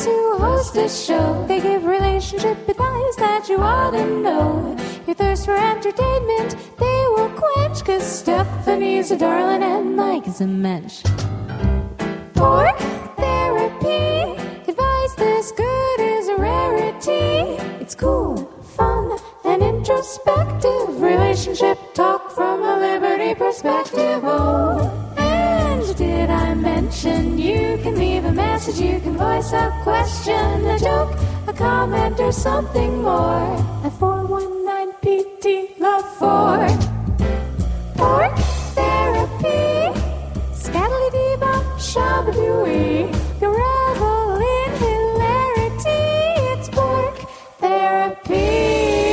guys who host this show. They give relationship advice that you ought to know. Your thirst for entertainment, they will quench, 'cause Stephanie's a darling and Mike is a mensch. Pork therapy, advice this good is a rarity. It's cool, fun, and introspective. Relationship talk from a Liberty perspective. Oh, and did I mention you can leave a message, you can voice a question, a joke, a comment, or something more at 419-PT-LOVE-4. Pork therapy, scattledy-bop, shabadooey, you revel in hilarity. It's pork therapy.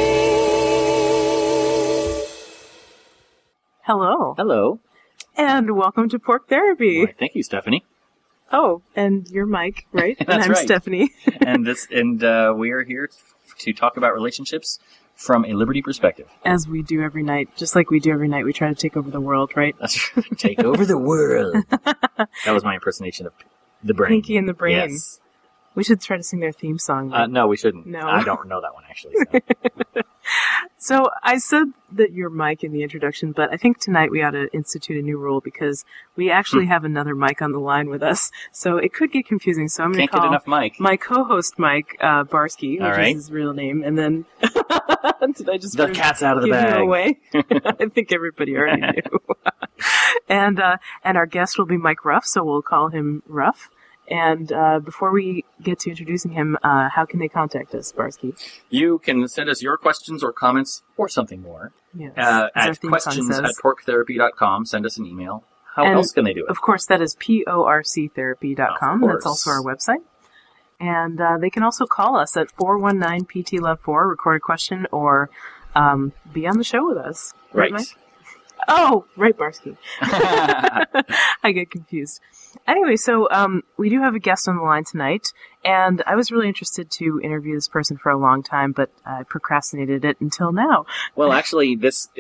Hello. Hello. And welcome to Pork Therapy. Well, thank you, Stephanie. Oh, and you're Mike, right? That's and I'm right. Stephanie. and we are here to talk about relationships from a Liberty perspective. As we do every night, just like we do every night, we try to take over the world, right? That's take over the world. That was my impersonation of the Brain. Pinky and the Brain. Yes. We should try to sing their theme song. No, we shouldn't. No. I don't know that one, actually. So. So I said that you're Mike in the introduction, but I think tonight we ought to institute a new rule because we actually have another Mike on the line with us. So it could get confusing. So I'm going to Can't call get enough Mike. my co-host Mike Barsky, All which right. is his real name, and then did I just The cat's out of the give bag. you away? I think everybody already knew. And our guest will be Mike Ruff, so we'll call him Ruff. And before we get to introducing him, how can they contact us, Barsky? You can send us your questions or comments or something more Yes, as our at theme song says. questions@porktherapy.com. Send us an email. How And, else can they do it? Of course, that is porctherapy.com. Of That's also our course. website. And they can also call us at 419-PT-LOVE-4, record a question, or be on the show with us. Right. Mike? Oh, right, Barsky. I get confused. Anyway, so we do have a guest on the line tonight, and I was really interested to interview this person for a long time, but I procrastinated it until now. Well, actually,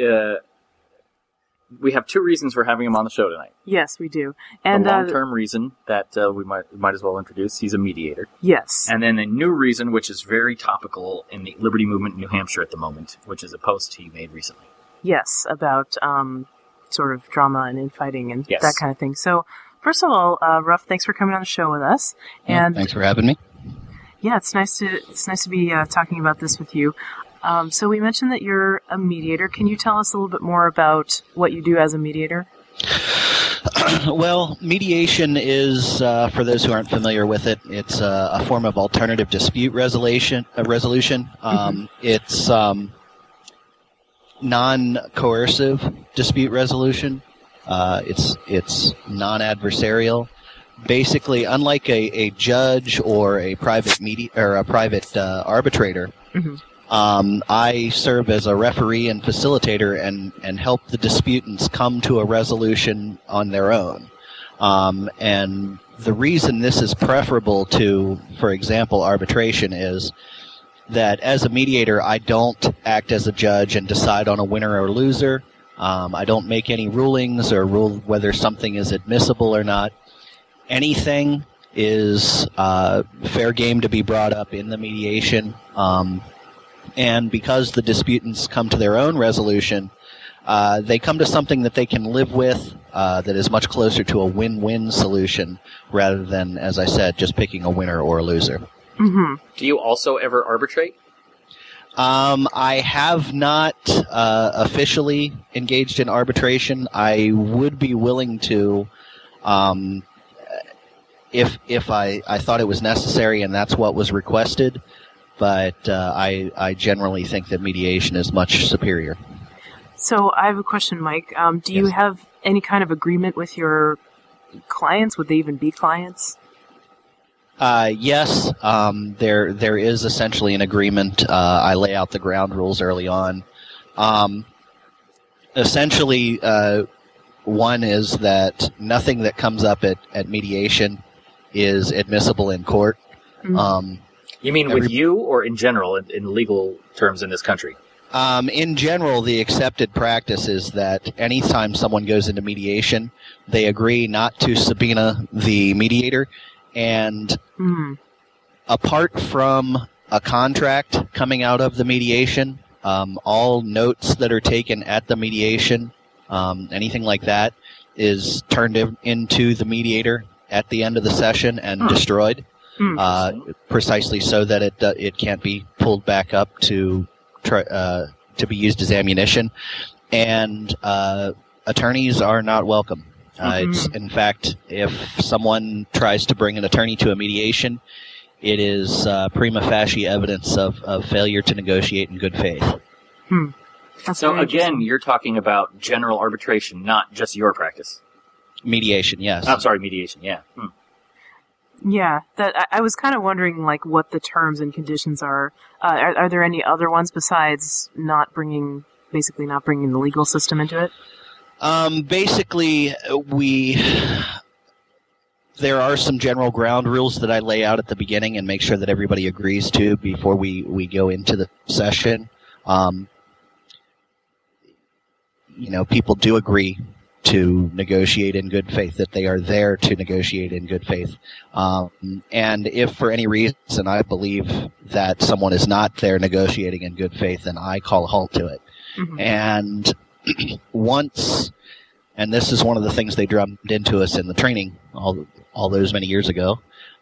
we have two reasons for having him on the show tonight. Yes, we do. And the long-term reason that we might as well introduce, he's a mediator. yes. And then a new reason, which is very topical in the Liberty movement in New Hampshire at the moment, which is a post he made recently. Yes, about sort of drama and infighting and Yes. that kind of thing. So, first of all, Ruff, thanks for coming on the show with us. And Thanks for having me. yeah, it's nice to be talking about this with you. So we mentioned that you're a mediator. Can you tell us a little bit more about what you do as a mediator? Well, mediation is, for those who aren't familiar with it, it's a form of alternative dispute resolution. It's non-coercive dispute resolution. It's non-adversarial. Basically, unlike a judge or a private arbitrator, I serve as a referee and facilitator and help the disputants come to a resolution on their own. And the reason this is preferable to, for example, arbitration is that as a mediator, I don't act as a judge and decide on a winner or loser. I don't make any rulings or rule whether something is admissible or not. Anything is fair game to be brought up in the mediation. And because the disputants come to their own resolution, they come to something that they can live with that is much closer to a win-win solution rather than, as I said, just picking a winner or a loser. Mm-hmm. Do you also ever arbitrate? I have not officially engaged in arbitration. I would be willing to if I thought it was necessary and that's what was requested, but I generally think that mediation is much superior. So I have a question, Mike. Do you have any kind of agreement with your clients? Would they even be clients? Yes, there is essentially an agreement. I lay out the ground rules early on. Essentially, one is that nothing that comes up at mediation is admissible in court. Mm-hmm. You mean with you or in general, in legal terms in this country? In general, the accepted practice is that anytime someone goes into mediation, they agree not to subpoena the mediator, and apart from a contract coming out of the mediation, all notes that are taken at the mediation, anything like that, is turned into the mediator at the end of the session and destroyed, precisely so that it can't be pulled back up to be used as ammunition. And attorneys are not welcome. It's, in fact, if someone tries to bring an attorney to a mediation, it is prima facie evidence of failure to negotiate in good faith. So again, you're talking about general arbitration, not just your practice. Mediation, yes. I'm sorry, mediation, yeah. Yeah, that I was kind of wondering, like, what the terms and conditions are. Are there any other ones besides basically not bringing the legal system into it? Basically, there are some general ground rules that I lay out at the beginning and make sure that everybody agrees to before we go into the session. People do agree to negotiate in good faith, that they are there to negotiate in good faith. And if for any reason I believe that someone is not there negotiating in good faith, then I call a halt to it. And once, and this is one of the things they drummed into us in the training all those many years ago,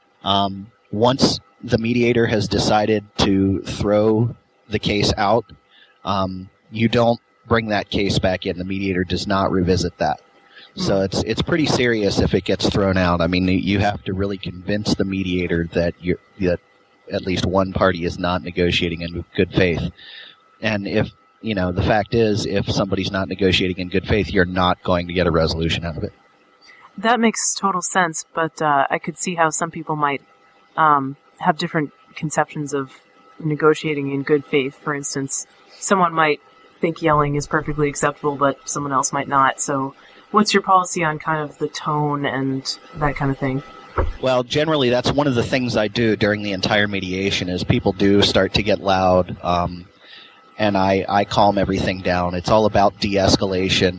once the mediator has decided to throw the case out, you don't bring that case back in. The mediator does not revisit that. So it's pretty serious if it gets thrown out. I mean, you have to really convince the mediator that at least one party is not negotiating in good faith. And if the fact is, if somebody's not negotiating in good faith, you're not going to get a resolution out of it. That makes total sense, but I could see how some people might have different conceptions of negotiating in good faith. For instance, someone might think yelling is perfectly acceptable, but someone else might not. So what's your policy on kind of the tone and that kind of thing? Well, generally, that's one of the things I do during the entire mediation is people do start to get loud, and I calm everything down. It's all about de-escalation.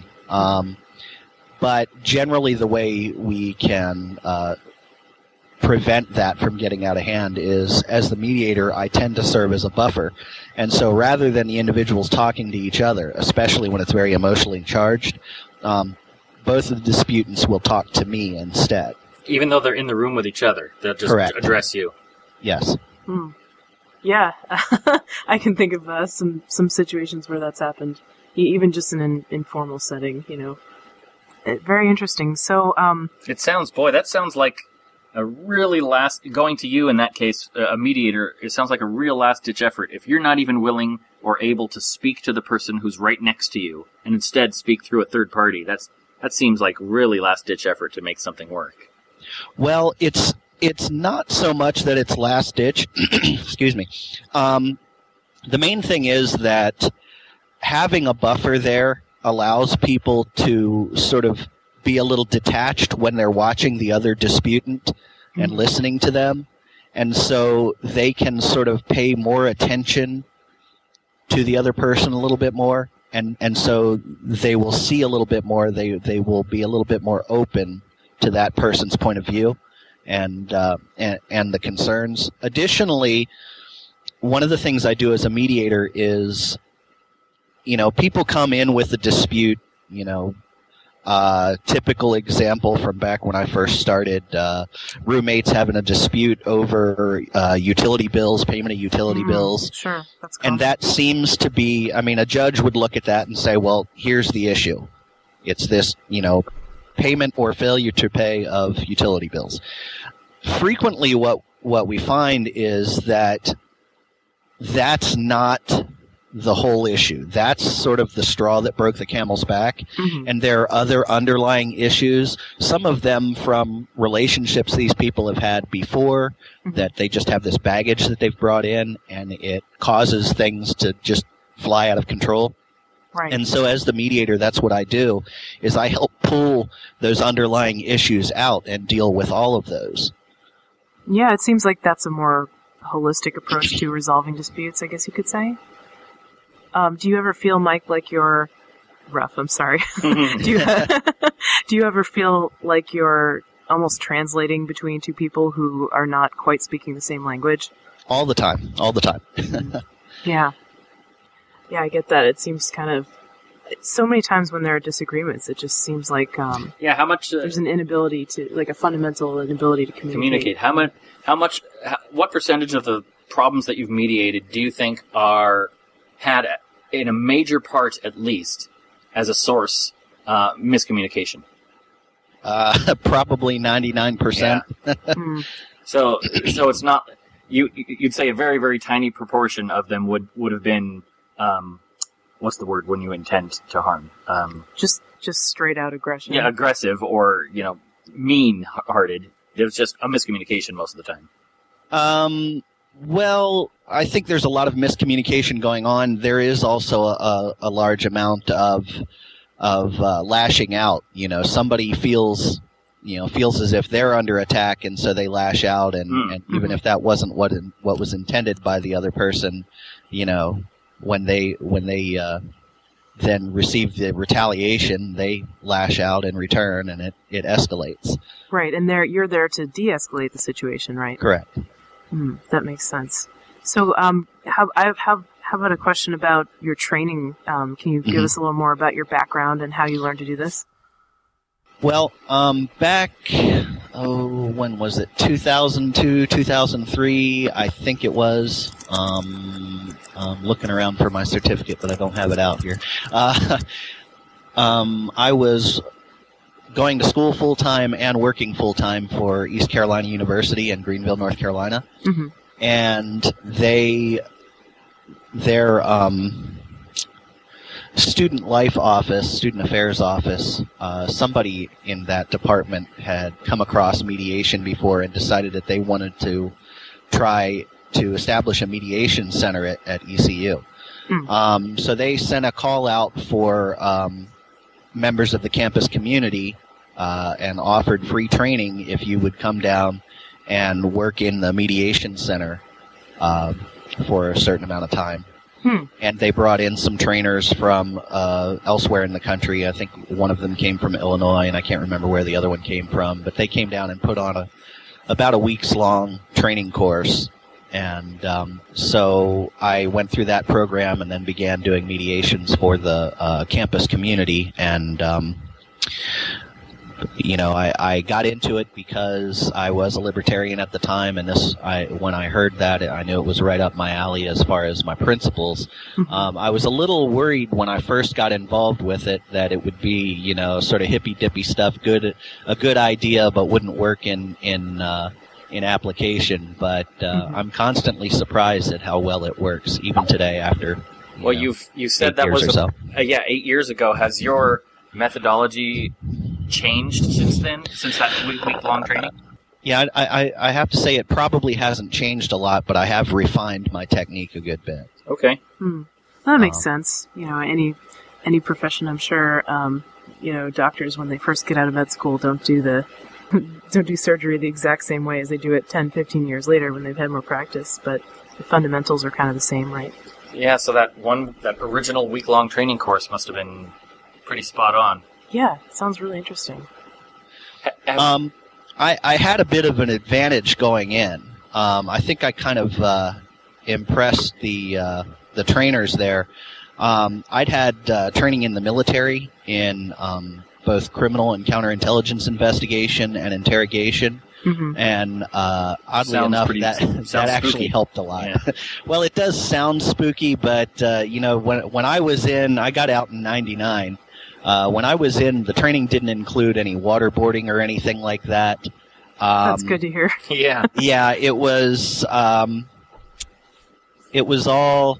But generally the way we can prevent that from getting out of hand is, as the mediator, I tend to serve as a buffer. And so rather than the individuals talking to each other, especially when it's very emotionally charged, both of the disputants will talk to me instead. Even though they're in the room with each other, they'll just address you. Yes. Yeah, I can think of some situations where that's happened, even just in an informal setting, Very interesting. So, that sounds like a really going to you in that case, a mediator, it sounds like a real last-ditch effort. If you're not even willing or able to speak to the person who's right next to you, and instead speak through a third party, that seems like really last-ditch effort to make something work. Well, it's not so much that it's last-ditch. Excuse me. The main thing is that having a buffer there allows people to sort of be a little detached when they're watching the other disputant and listening to them. And so they can sort of pay more attention to the other person a little bit more. And so they will see a little bit more. They will be a little bit more open to that person's point of view and the concerns. Additionally, one of the things I do as a mediator is, people come in with a dispute, typical example from back when I first started, roommates having a dispute over utility bills, payment of utility bills. Sure, that's common. And that seems to be, a judge would look at that and say, well, here's the issue. It's this, payment or failure to pay of utility bills. Frequently what we find is that that's not the whole issue. That's sort of the straw that broke the camel's back. And there are other underlying issues, some of them from relationships these people have had before, that they just have this baggage that they've brought in, and it causes things to just fly out of control. Right. And so as the mediator, that's what I do, is I help pull those underlying issues out and deal with all of those. Yeah, it seems like that's a more holistic approach to resolving disputes, I guess you could say. Do you ever feel, Mike, like you're rough? I'm sorry. Do you ever feel like you're almost translating between two people who are not quite speaking the same language? All the time. Yeah. Yeah, I get that. It seems kind of... So many times when there are disagreements, it just seems like how much there's an inability to, like a fundamental inability to communicate. What percentage of the problems that you've mediated do you think are had, in a major part at least, as a source, miscommunication? Probably 99%. Yeah. So it's not... You'd say a very, very tiny proportion of them would have been... what's the word when you intend to harm? Just straight out aggression. Yeah, aggressive or, mean-hearted. It was just a miscommunication most of the time. Well, I think there's a lot of miscommunication going on. There is also a large amount of lashing out. Somebody feels as if they're under attack, and so they lash out, and even if that wasn't what was intended by the other person, when they then receive the retaliation, they lash out in return, and it escalates. Right, and you're there to de-escalate the situation, right? Correct. That makes sense. So, how about a question about your training? Can you give us a little more about your background and how you learned to do this? Well, back, when was it? 2002, 2003, I think it was. I'm looking around for my certificate, but I don't have it out here. I was going to school full-time and working full-time for East Carolina University in Greenville, North Carolina. Mm-hmm. And their student affairs office, somebody in that department had come across mediation before and decided that they wanted to try to establish a mediation center at ECU. So they sent a call out for members of the campus community and offered free training if you would come down and work in the mediation center for a certain amount of time. And they brought in some trainers from elsewhere in the country. I think one of them came from Illinois, and I can't remember where the other one came from. But they came down and put on about a week's-long training course. And so I went through that program and then began doing mediations for the campus community. And, I got into it because I was a libertarian at the time, and when I heard that, I knew it was right up my alley as far as my principles. I was a little worried when I first got involved with it that it would be, sort of hippy-dippy stuff, a good idea, but wouldn't work in application. But I'm constantly surprised at how well it works, even today after. You said that was 8 years ago. Has your methodology changed since then, since that week-long training? Yeah, I have to say it probably hasn't changed a lot, but I have refined my technique a good bit. Okay. That makes sense. Any profession, I'm sure, doctors, when they first get out of med school, don't do surgery the exact same way as they do it 10, 15 years later when they've had more practice, but the fundamentals are kind of the same, right? Yeah, so that original week-long training course must have been pretty spot on. Yeah, sounds really interesting. I had a bit of an advantage going in. I think I kind of impressed the trainers there. I'd had training in the military in both criminal and counterintelligence investigation and interrogation. And oddly enough, that actually helped a lot. Yeah. Well, it does sound spooky, but when I was in, I got out in '99. When I was in, the training didn't include any waterboarding or anything like that. That's good to hear. Yeah. Yeah, it was all,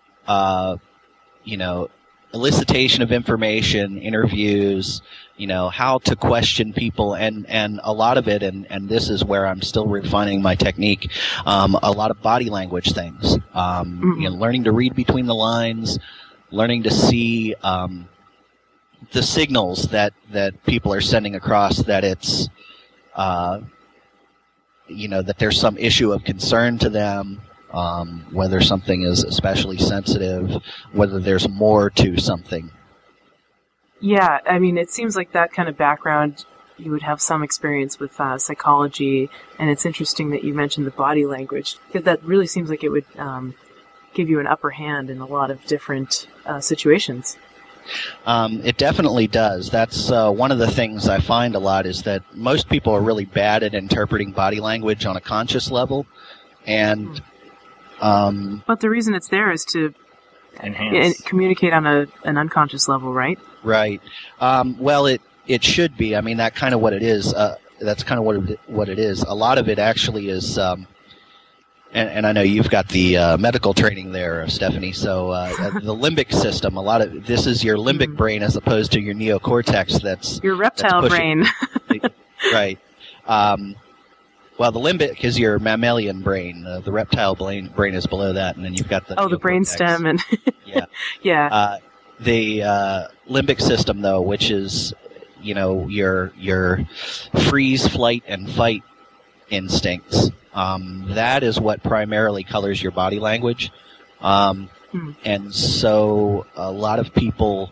elicitation of information, interviews, how to question people, and a lot of it, and this is where I'm still refining my technique, a lot of body language things, learning to read between the lines, learning to see, the signals that people are sending across, that it's, that there's some issue of concern to them, whether something is especially sensitive, whether there's more to something. Yeah, I mean, it seems like that kind of background you would have some experience with psychology, and it's interesting that you mentioned the body language, because that really seems like it would give you an upper hand in a lot of different situations. It definitely does. That's one of the things I find a lot is that most people are really bad at interpreting body language on a conscious level, and but the reason it's there is to enhance, communicate on an unconscious level, right? Right. Well, it should be. I mean, that's kind of what it is. That's kind of what it is. A lot of it actually is. And I know you've got the medical training there, Stephanie. So the limbic system, a lot of this is your limbic brain as opposed to your neocortex. That's your reptile brain. Right. Well, the limbic is your mammalian brain. The reptile brain is below that, and then you've got the the brainstem and yeah. The limbic system, though, which is your freeze, flight, and fight instincts. That is what primarily colors your body language. And so a lot of people,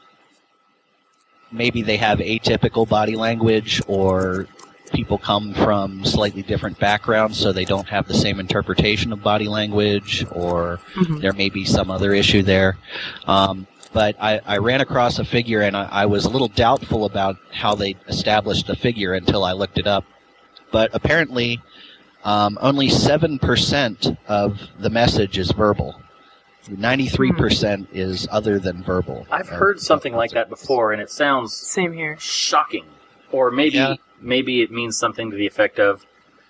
maybe they have atypical body language, or people come from slightly different backgrounds, so they don't have the same interpretation of body language, or there may be some other issue there. But I ran across a figure, and I was a little doubtful about how they established the figure until I looked it up. But apparently, only 7% of the message is verbal. 93% is other than verbal. I've heard something like that before, and it sounds same here. Shocking. Or maybe it means something to the effect of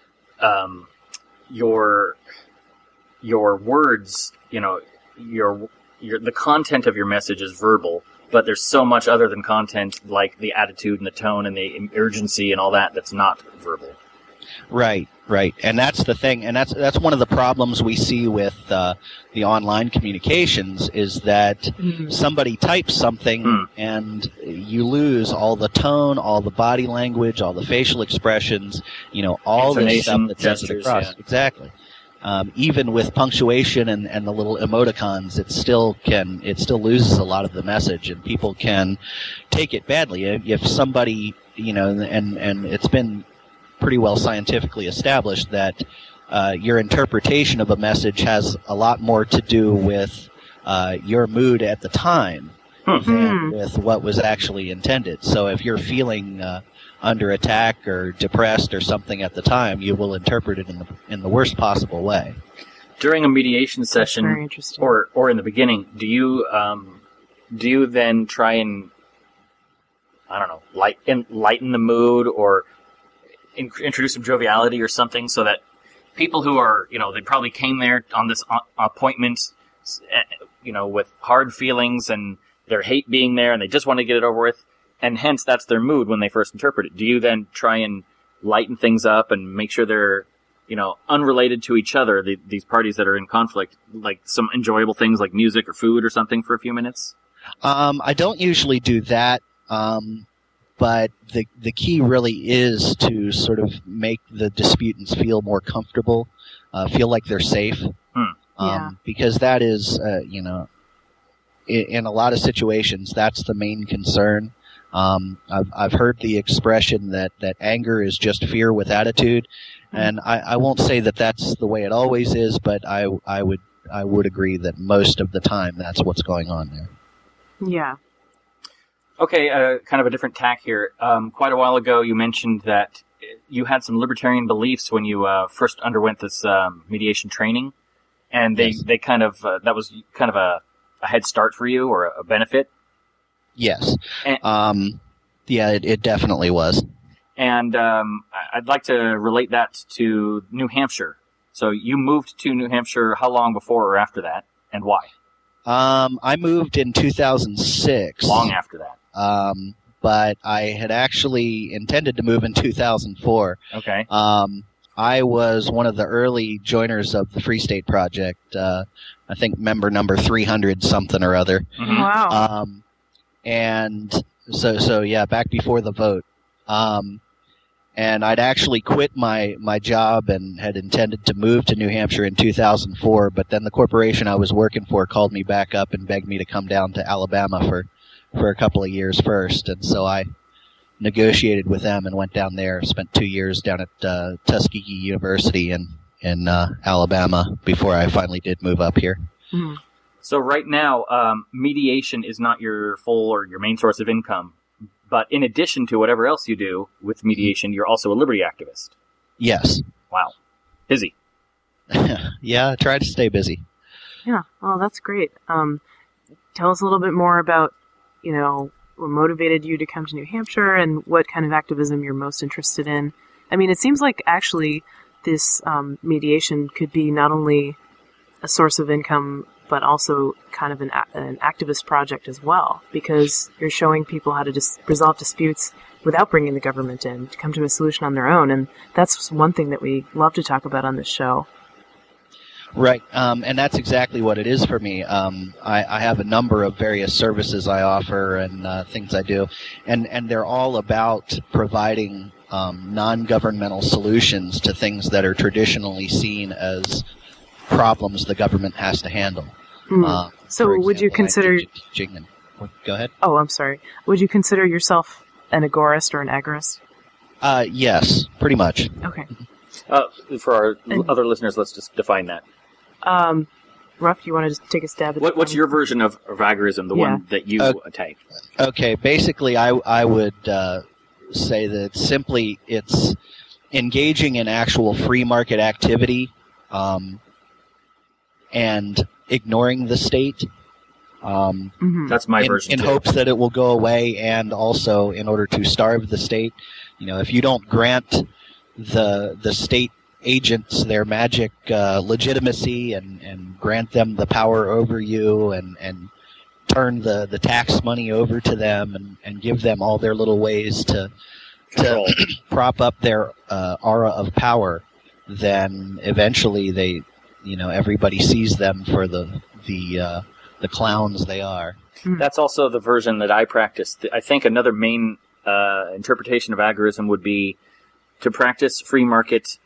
your words, the content of your message is verbal, but there's so much other than content, like the attitude and the tone and the urgency and all that, that's not verbal. Right. And that's the thing, and that's one of the problems we see with the online communications, is that somebody types something and you lose all the tone, all the body language, all the facial expressions, all the stuff that sends it across. Yeah. Exactly. Even with punctuation and the little emoticons, it still loses a lot of the message, and people can take it badly. If somebody, and it's been pretty well scientifically established that your interpretation of a message has a lot more to do with your mood at the time than with what was actually intended. So if you're feeling under attack or depressed or something at the time, you will interpret it in the worst possible way. During a mediation session, or in the beginning, do you then try and, I don't know, lighten the mood, or introduce some joviality or something, so that people who are, they probably came there on this appointment, with hard feelings, and their hate being there, and they just want to get it over with, and hence that's their mood when they first interpret it. Do you then try and lighten things up and make sure they're, unrelated to each other, these parties that are in conflict, like some enjoyable things like music or food or something for a few minutes? I don't usually do that. But the key really is to sort of make the disputants feel more comfortable, feel like they're safe. Because that is, in a lot of situations, that's the main concern. I've heard the expression that anger is just fear with attitude, and I won't say that that's the way it always is, but I would agree that most of the time that's what's going on there. Yeah. Okay, kind of a different tack here. Quite a while ago, you mentioned that you had some libertarian beliefs when you first underwent this mediation training, and they kind of that was kind of a head start for you, or a benefit. Yes. It definitely was. And I'd like to relate that to New Hampshire. So you moved to New Hampshire how long before or after that, and why? I moved in 2006. Long after that. But I had actually intended to move in 2004. Okay. I was one of the early joiners of the Free State Project. I think member number 300 something or other. Mm-hmm. Wow. And so yeah, back before the vote. And I'd actually quit my job and had intended to move to New Hampshire in 2004, but then the corporation I was working for called me back up and begged me to come down to Alabama for a couple of years first. And so I negotiated with them and went down there. Spent 2 years down at Tuskegee University in Alabama before I finally did move up here. Mm. So right now, mediation is not your full or your main source of income. But in addition to whatever else you do with mediation, you're also a liberty activist. Yes. Wow. Busy. Yeah, I try to stay busy. Yeah. Oh, that's great. Tell us a little bit more about, what motivated you to come to New Hampshire and what kind of activism you're most interested in. I mean, it seems like actually this mediation could be not only a source of income, but also kind of an activist project as well, because you're showing people how to resolve disputes without bringing the government in, to come to a solution on their own. And that's one thing that we love to talk about on this show. Right, and that's exactly what it is for me. I have a number of various services I offer and things I do, and they're all about providing non-governmental solutions to things that are traditionally seen as problems the government has to handle. Mm. So for would you example, consider... Go ahead. Oh, I'm sorry. Would you consider yourself an agorist or an agorist? Yes, pretty much. Okay. For our other listeners, let's just define that. Ruff, you want to just take a stab at What's your version of agorism, the one that you take? Okay, basically I would say that simply it's engaging in actual free market activity and ignoring the state. That's my version in too. hopes that it will go away, and also in order to starve the state. If you don't grant the state agents their magic legitimacy and grant them the power over you and turn the tax money over to them and give them all their little ways to prop up their aura of power, then eventually they, everybody sees them for the clowns they are. That's also the version that I practice. I think another main interpretation of agorism would be to practice free market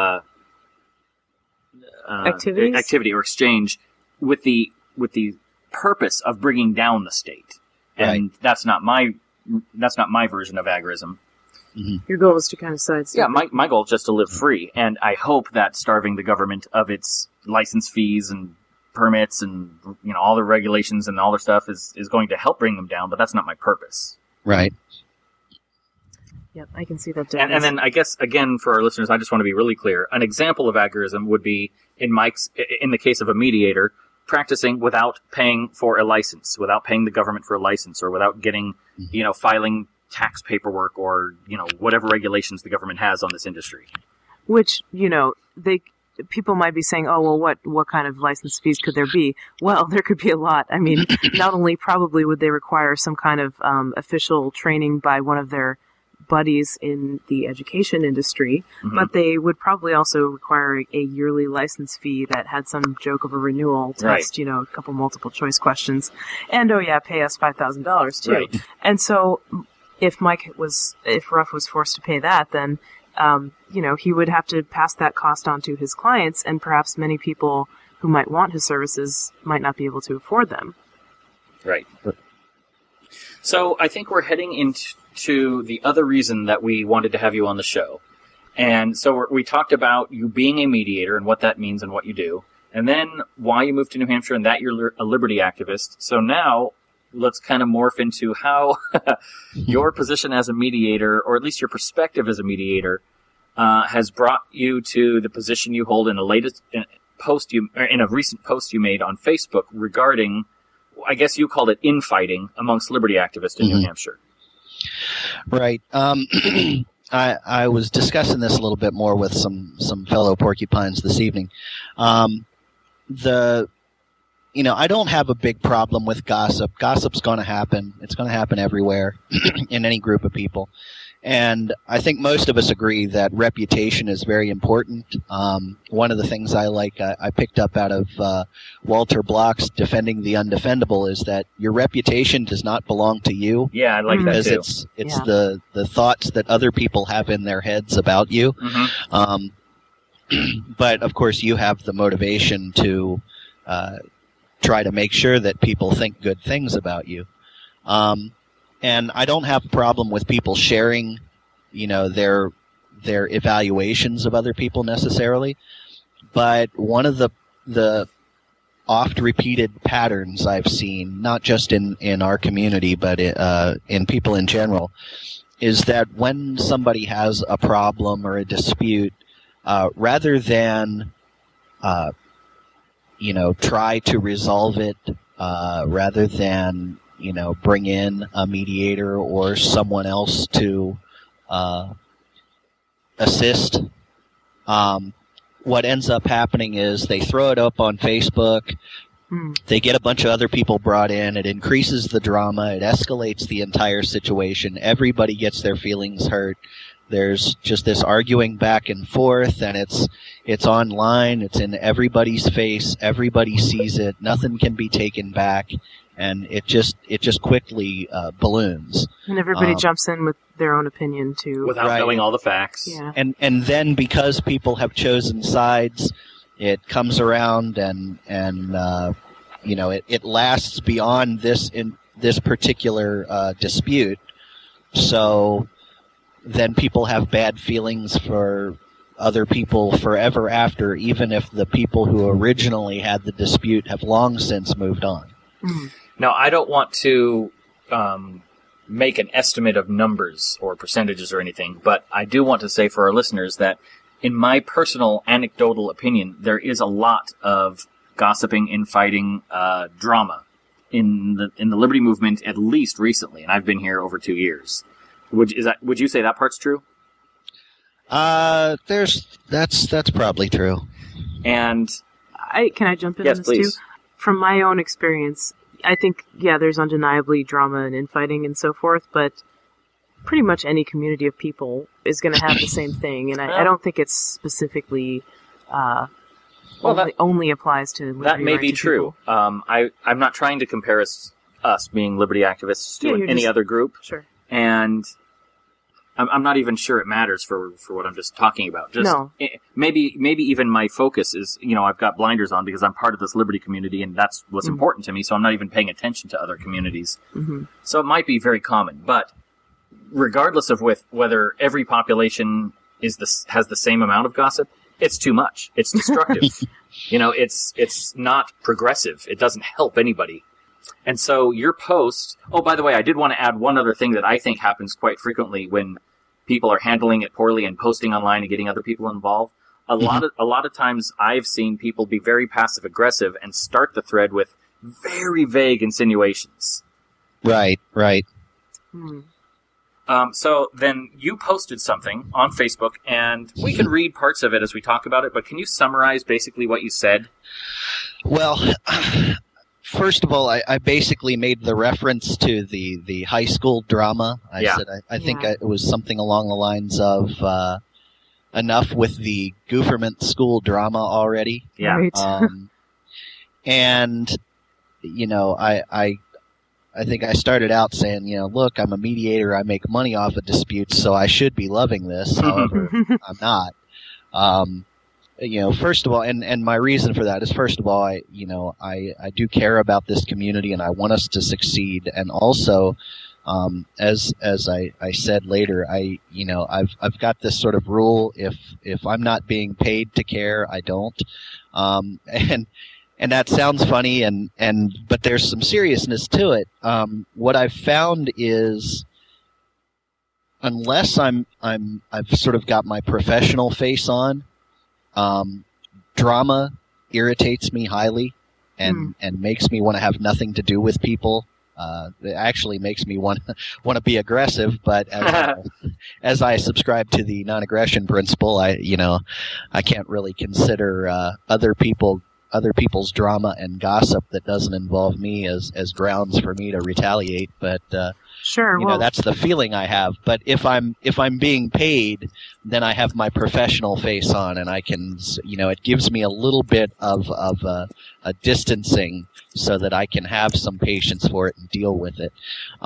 activity or exchange with the purpose of bringing down the state, and that's not my version of agorism. Mm-hmm. Your goal is to kind of sidestep. Yeah, my goal is just to live free, and I hope that starving the government of its license fees and permits and all the regulations and all their stuff is going to help bring them down. But that's not my purpose. Right. Yep, I can see that. And then I guess, again, for our listeners, I just want to be really clear. An example of agorism would be, in the case of a mediator, practicing without paying for a license, without paying the government for a license, or without getting, filing tax paperwork or, whatever regulations the government has on this industry. Which, people might be saying, oh, well, what kind of license fees could there be? Well, there could be a lot. I mean, not only probably would they require some kind of official training by one of their buddies in the education industry, but they would probably also require a yearly license fee that had some joke of a renewal test, a couple multiple choice questions, and pay us $5,000 too. Right. And so if Ruff was forced to pay that, then he would have to pass that cost on to his clients, and perhaps many people who might want his services might not be able to afford them. Right. So I think we're heading into the other reason that we wanted to have you on the show. And so we talked about you being a mediator and what that means and what you do, and then why you moved to New Hampshire and that you're a liberty activist. So now let's kind of morph into how your position as a mediator, or at least your perspective as a mediator, has brought you to the position you hold in a recent post you made on Facebook regarding, I guess you called it infighting amongst liberty activists in New Hampshire. Right. I was discussing this a little bit more with some fellow porcupines this evening. I don't have a big problem with gossip. Gossip's going to happen. It's going to happen everywhere in any group of people. And I think most of us agree that reputation is very important. One of the things I picked up out of Walter Block's Defending the Undefendable is that your reputation does not belong to you. Yeah, I like that too. Because it's the thoughts that other people have in their heads about you. Mm-hmm. But, of course, you have the motivation to try to make sure that people think good things about you. And I don't have a problem with people sharing, their evaluations of other people necessarily. But one of the oft-repeated patterns I've seen, not just in our community, but in people in general, is that when somebody has a problem or a dispute, rather than try to resolve it, rather than bring in a mediator or someone else to assist, what ends up happening is they throw it up on Facebook. They get a bunch of other people brought in. It increases the drama. It escalates the entire situation. Everybody gets their feelings hurt. There's just this arguing back and forth, and it's online. It's in everybody's face. Everybody sees it. Nothing can be taken back, and it just quickly balloons. And everybody jumps in with their own opinion too, without knowing all the facts. Yeah. And then because people have chosen sides, it comes around and it lasts beyond this particular dispute. So then people have bad feelings for other people forever after, even if the people who originally had the dispute have long since moved on. Now, I don't want to make an estimate of numbers or percentages or anything, but I do want to say for our listeners that in my personal anecdotal opinion, there is a lot of gossiping, infighting, drama in the Liberty Movement, at least recently, and I've been here over 2 years. Would you say that part's true? That's probably true. And can I jump in yes, on this please. too? From my own experience, I think there's undeniably drama and infighting and so forth, but pretty much any community of people is going to have the same thing, and I don't think it's specifically only applies to liberty. That may be true. I'm not trying to compare us being liberty activists to any other group. Sure. And I'm not even sure it matters for what I'm just talking about. Maybe even my focus is, I've got blinders on because I'm part of this liberty community, and that's what's important to me, so I'm not even paying attention to other communities. So it might be very common, but regardless of whether every population has the same amount of gossip, it's too much. It's destructive. It's not progressive. It doesn't help anybody. And so your post... Oh, by the way, I did want to add one other thing that I think happens quite frequently when people are handling it poorly and posting online and getting other people involved. A lot of times I've seen people be very passive-aggressive and start the thread with very vague insinuations. Right. So then you posted something on Facebook, and we can read parts of it as we talk about it, but can you summarize basically what you said? Well... First of all, I basically made the reference to the high school drama. I said I think it was something along the lines of enough with the Gooferment school drama already. Yeah. Right. And I think I started out saying, look, I'm a mediator. I make money off of disputes, so I should be loving this. However, I'm not. First of all, and my reason for that is, first of all, I do care about this community and I want us to succeed. And also, as I said later, I've got this sort of rule: if I'm not being paid to care, I don't. And that sounds funny, but there's some seriousness to it. What I've found is, unless I've sort of got my professional face on, drama irritates me highly and makes me want to have nothing to do with people. It actually makes me want to be aggressive, but as I subscribe to the non-aggression principle, I can't really consider other people's drama and gossip that doesn't involve me as grounds for me to retaliate. But sure, that's the feeling I have. But if I'm being paid, then I have my professional face on, and I can, it gives me a little bit of a distancing so that I can have some patience for it and deal with it.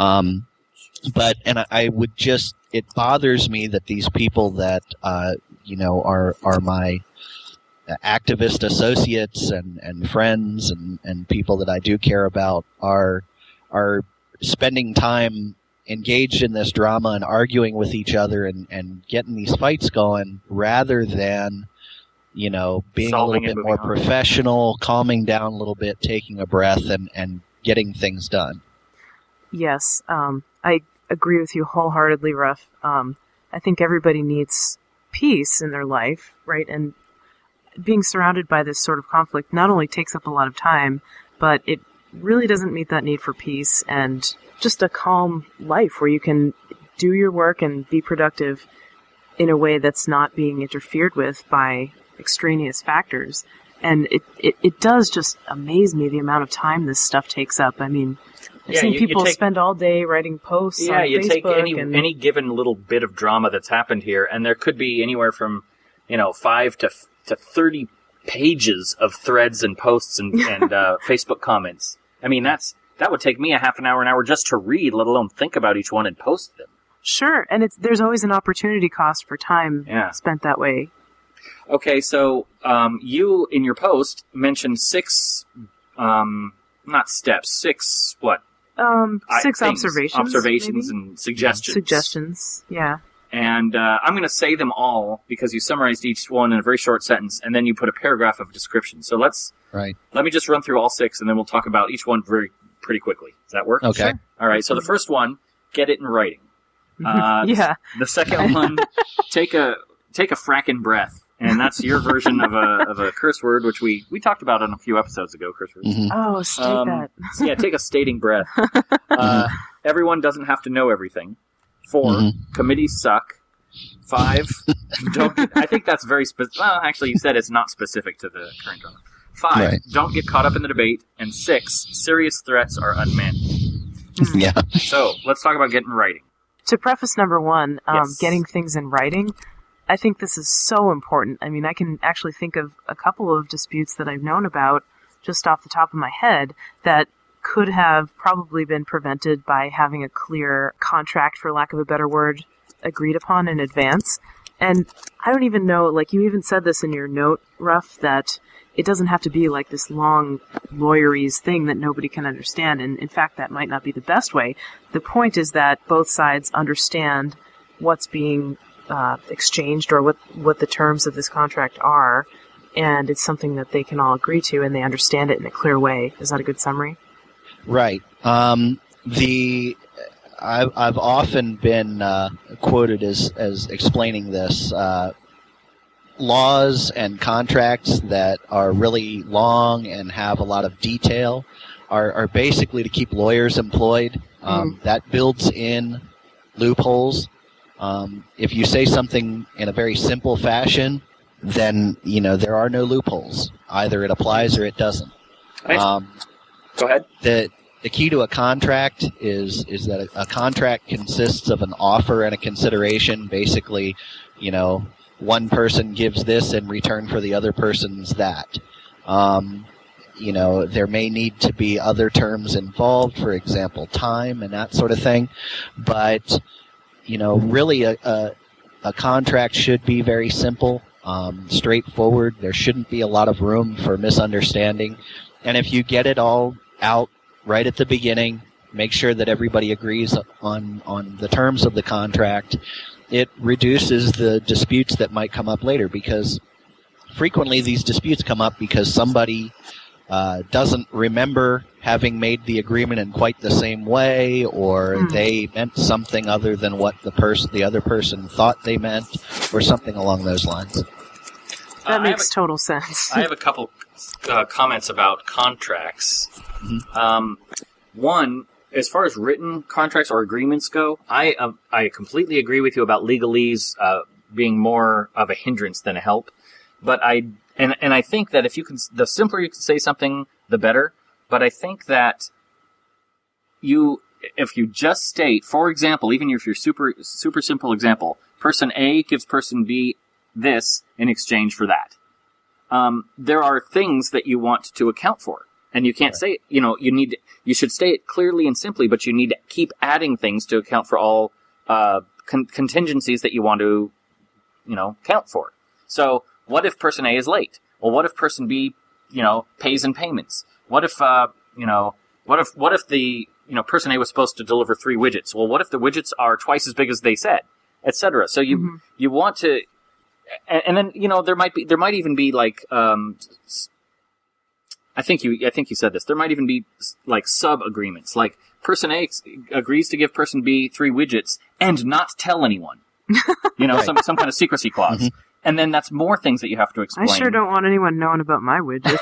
It bothers me that these people that are my activist associates and friends and people that I do care about are spending time engaged in this drama and arguing with each other and getting these fights going rather than, being Solving a little and bit more moving on. professional, calming down a little bit, taking a breath, and getting things done. Yes, I agree with you wholeheartedly, Ruff. I think everybody needs peace in their life, right? And being surrounded by this sort of conflict not only takes up a lot of time, but it really doesn't meet that need for peace and just a calm life where you can do your work and be productive in a way that's not being interfered with by extraneous factors. And it does just amaze me the amount of time this stuff takes up. I mean, I've seen people spend all day writing posts on you Facebook. take any given little bit of drama that's happened here, and there could be anywhere from 5 to 30 pages of threads and posts and Facebook comments. I mean, that would take me a half an hour just to read, let alone think about each one and post them. Sure, and there's always an opportunity cost for time spent that way. Okay, so you in your post mentioned 6, not steps, 6 what? 6 things, observations and suggestions. Suggestions, yeah. And I'm going to say them all because you summarized each one in a very short sentence, and then you put a paragraph of description. So let me just run through all 6, and then we'll talk about each one pretty quickly. Does that work? Okay. Sure. All right. So the first one, get it in writing. Yeah. The second one, take a frackin' breath, and that's your version of a curse word, which we talked about on a few episodes ago. Curse words. Mm-hmm. Oh, state that. So yeah, take a stating breath. Everyone doesn't have to know everything. 4, committees suck. 5, I think that's very specific. Well, actually, you said it's not specific to the current drama. 5, don't get caught up in the debate. And 6, serious threats are unmanly. Yeah. So, let's talk about getting writing. To preface number 1, Yes. getting things in writing, I think this is so important. I mean, I can actually think of a couple of disputes that I've known about just off the top of my head that could have probably been prevented by having a clear contract, for lack of a better word, agreed upon in advance. And I don't even know, like you even said this in your note, Ruff, that it doesn't have to be like this long lawyerese thing that nobody can understand. And in fact, that might not be the best way. The point is that both sides understand what's being exchanged or what the terms of this contract are. And it's something that they can all agree to and they understand it in a clear way. Is that a good summary? Right. I've often been quoted as explaining this. Laws and contracts that are really long and have a lot of detail are basically to keep lawyers employed. That builds in loopholes. If you say something in a very simple fashion, then there are no loopholes. Either it applies or it doesn't. Go ahead. The key to a contract is that a contract consists of an offer and a consideration. Basically, one person gives this in return for the other person's that. There may need to be other terms involved, for example, time and that sort of thing. But, really a contract should be very simple, straightforward. There shouldn't be a lot of room for misunderstanding. And if you get it all out right at the beginning, make sure that everybody agrees on the terms of the contract, it reduces the disputes that might come up later, because frequently these disputes come up because somebody doesn't remember having made the agreement in quite the same way, or they meant something other than what the other person thought they meant, or something along those lines. That makes total sense. I have a couple comments about contracts. One, as far as written contracts or agreements go, I completely agree with you about legalese being more of a hindrance than a help. But I think that the simpler you can say something, the better. But I think that if you just state, for example, even if you're super simple example, person A gives person B this in exchange for that. There are things that you want to account for. And you can't say, you should say it clearly and simply, but you need to keep adding things to account for all contingencies that you want to, count for. So, what if person A is late? Well, what if person B, pays in payments? What if, what if the person A was supposed to deliver 3 widgets. Well, what if the widgets are twice as big as they said, etc. So you want to, and then there might even be like I think you said this. There might even be like sub agreements, like person A agrees to give person B 3 widgets and not tell anyone. Right. some kind of secrecy clause. Mm-hmm. And then that's more things that you have to explain. I sure don't want anyone knowing about my widgets.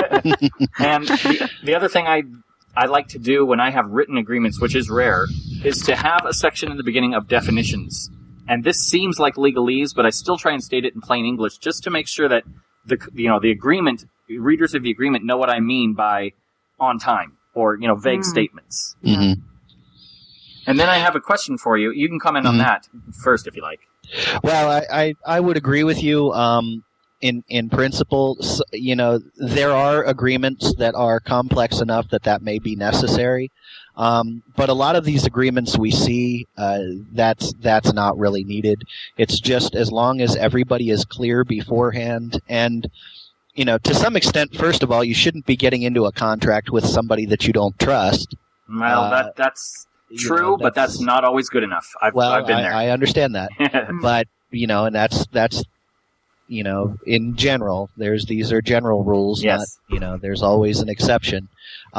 And the other thing I like to do when I have written agreements, which is rare, is to have a section in the beginning of definitions. And this seems like legalese, but I still try and state it in plain English just to make sure that the agreement, readers of the agreement know what I mean by on time or, vague statements. Mm-hmm. And then I have a question for you. You can comment on that first if you like. Well, I would agree with you in principle. There are agreements that are complex enough that may be necessary. But a lot of these agreements we see, that's not really needed. It's just as long as everybody is clear beforehand. And, to some extent, first of all, you shouldn't be getting into a contract with somebody that you don't trust. Well, that's true, but that's not always good enough. I've been there. I understand that. But, and that's in general, these are general rules. Yes. Not, there's always an exception.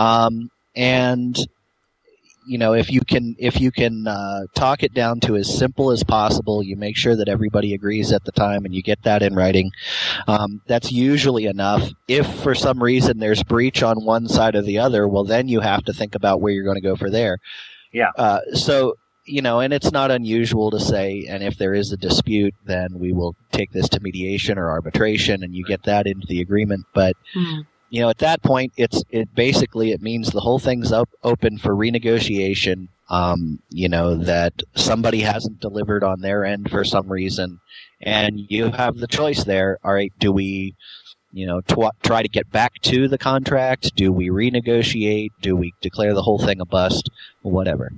And, if you can talk it down to as simple as possible, you make sure that everybody agrees at the time and you get that in writing. That's usually enough. If for some reason there's breach on one side or the other, well, then you have to think about where you're going to go for there. Yeah. And it's not unusual to say, and if there is a dispute, then we will take this to mediation or arbitration, and you get that into the agreement. But, at that point, it means the whole thing's open for renegotiation, that somebody hasn't delivered on their end for some reason, and you have the choice there. All right, do we try to get back to the contract? Do we renegotiate? Do we declare the whole thing a bust? Whatever.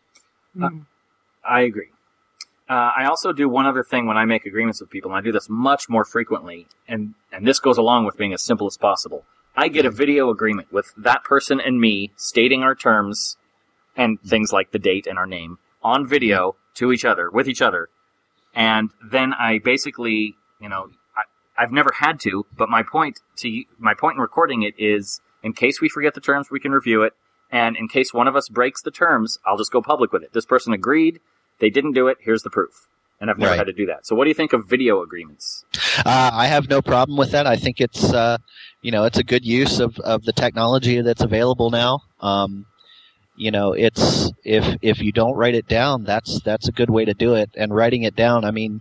I agree. I also do one other thing when I make agreements with people, and I do this much more frequently, and this goes along with being as simple as possible. I get a video agreement with that person and me stating our terms and things like the date and our name on video with each other. And then I basically, I've never had to, but my point in recording it is, in case we forget the terms, we can review it. And in case one of us breaks the terms, I'll just go public with it. This person agreed. They didn't do it. Here's the proof. And I've never had to do that. So what do you think of video agreements? I have no problem with that. I think it's, it's a good use of the technology that's available now. It's, if you don't write it down, that's a good way to do it. And writing it down,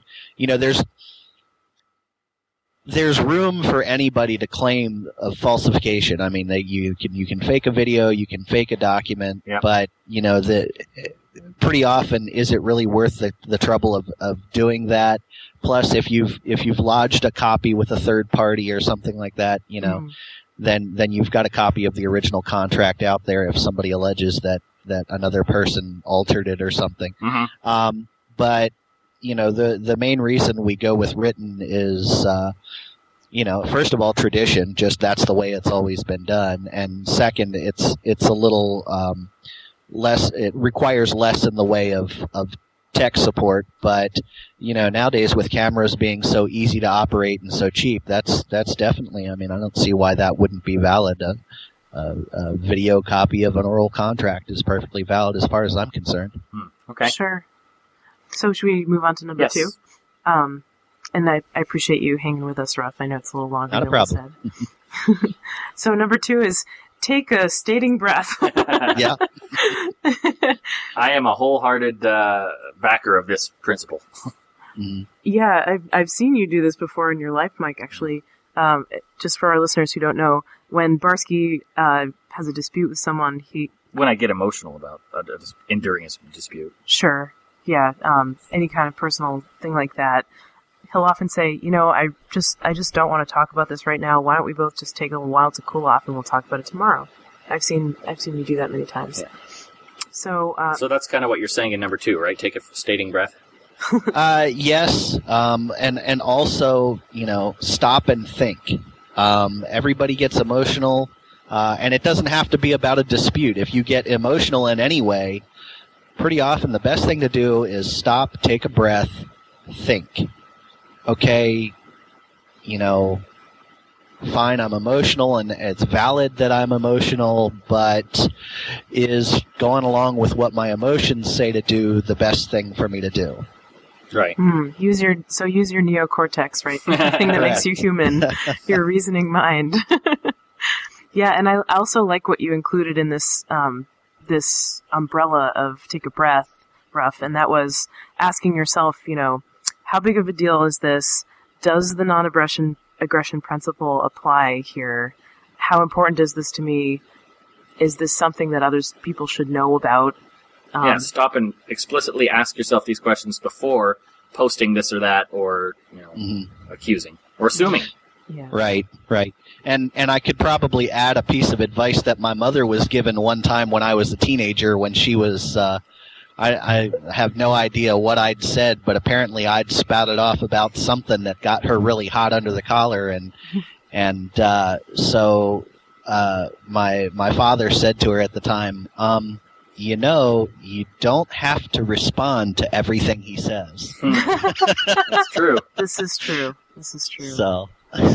there's room for anybody to claim a falsification. I mean, you can fake a video, you can fake a document, but pretty often, is it really worth the trouble of doing that? Plus, if you've lodged a copy with a third party or something like that, then you've got a copy of the original contract out there if somebody alleges that another person altered it or something. Mm-hmm. But the main reason we go with written is, first of all, tradition, just that's the way it's always been done. And second, it's a little, less, it requires less in the way of tech support. But, nowadays with cameras being so easy to operate and so cheap, that's definitely, I don't see why that wouldn't be valid. A video copy of an oral contract is perfectly valid as far as I'm concerned. Okay. Sure. So should we move on to number 2? And I appreciate you hanging with us, Ruff. I know it's a little longer than we said. So number 2 is take a stating breath. Yeah. I am a wholehearted backer of this principle. Yeah, I've seen you do this before in your life, Mike, actually. Just for our listeners who don't know, when Barsky has a dispute with someone, when I get emotional about enduring a dispute. Sure. Yeah, any kind of personal thing like that, he'll often say, I just don't want to talk about this right now. Why don't we both just take a little while to cool off and we'll talk about it tomorrow? I've seen you do that many times. Yeah. So that's kind of what you're saying in number 2, right? Take a stating breath. Yes, and also, stop and think. Everybody gets emotional. And it doesn't have to be about a dispute. If you get emotional in any way, pretty often the best thing to do is stop, take a breath, think. Okay, fine, I'm emotional, and it's valid that I'm emotional, but is going along with what my emotions say to do the best thing for me to do? Right. Use your neocortex, right? The thing that makes you human, your reasoning mind. Yeah, and I also like what you included in this this umbrella of take a breath, Ruff, and that was asking yourself, how big of a deal is this? Does the non-aggression principle apply here? How important is this to me? Is this something that people should know about? Stop and explicitly ask yourself these questions before posting this or that, or accusing or assuming. Yeah. Right. And I could probably add a piece of advice that my mother was given one time when I was a teenager, when she was, I have no idea what I'd said, but apparently I'd spouted off about something that got her really hot under the collar, so my father said to her at the time, you don't have to respond to everything he says. That's true. This is true. So.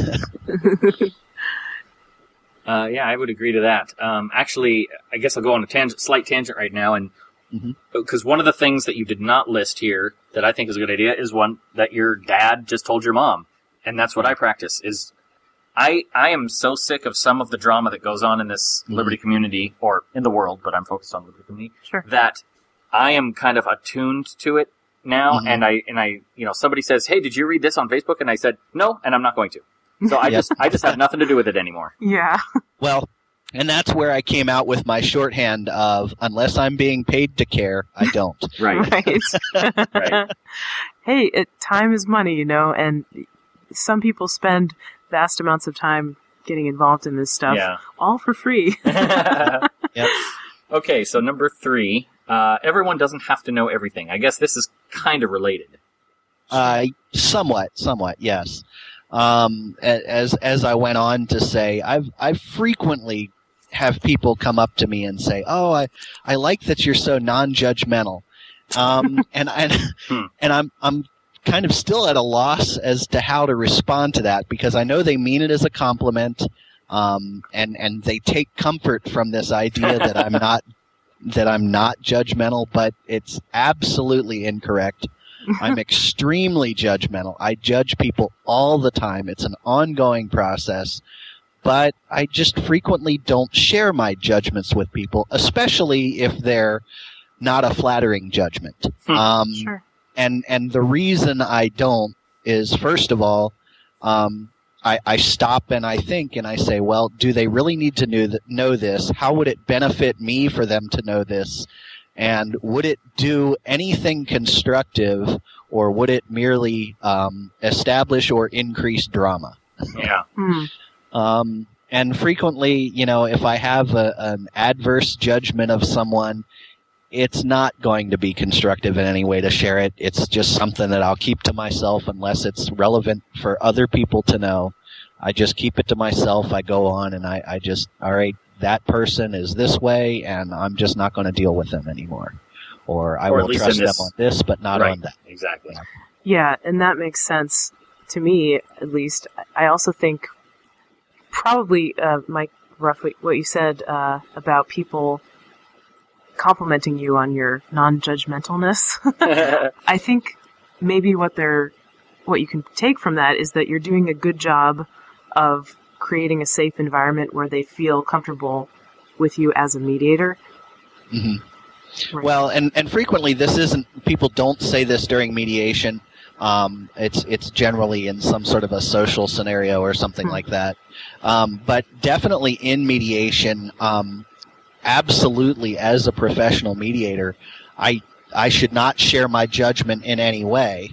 I would agree to that. Actually, I guess I'll go on a slight tangent right now, and because one of the things that you did not list here that I think is a good idea is one that your dad just told your mom, and that's what I practice. Is I am so sick of some of the drama that goes on in this Liberty community, or in the world, but I'm focused on Liberty community. Sure. That I am kind of attuned to it now, and I somebody says, "Hey, did you read this on Facebook?" And I said, "No," and I'm not going to. So I just have nothing to do with it anymore. Yeah. Well, and that's where I came out with my shorthand of, unless I'm being paid to care, I don't. Right. Right. Hey, time is money, and some people spend vast amounts of time getting involved in this stuff, all for free. Yep. Okay, so number 3, everyone doesn't have to know everything. I guess this is kind of related. Somewhat, yes. As I went on to say, I've frequently have people come up to me and say, "Oh, I like that you're so non-judgmental," and I'm kind of still at a loss as to how to respond to that, because I know they mean it as a compliment, and they take comfort from this idea that I'm not judgmental, but it's absolutely incorrect. I'm extremely judgmental. I judge people all the time. It's an ongoing process, but I just frequently don't share my judgments with people, especially if they're not a flattering judgment. Sure. And the reason I don't is, first of all, I stop and I think and I say, well, do they really need to know this? How would it benefit me for them to know this? And would it do anything constructive, or would it merely establish or increase drama? Yeah. And frequently, if I have an adverse judgment of someone, it's not going to be constructive in any way to share it. It's just something that I'll keep to myself unless it's relevant for other people to know. I just keep it to myself. I go on and I just, all right, that person is this way, and I'm just not going to deal with them anymore. Or I will trust them on this, but not on that. Exactly. Yeah, and that makes sense to me, at least. I also think probably, Mike, roughly what you said about people complimenting you on your non-judgmentalness. I think maybe what you can take from that is that you're doing a good job of creating a safe environment where they feel comfortable with you as a mediator. Mm-hmm. Right. Well, and frequently people don't say this during mediation. It's generally in some sort of a social scenario or something like that. But definitely in mediation, absolutely, as a professional mediator, I should not share my judgment in any way.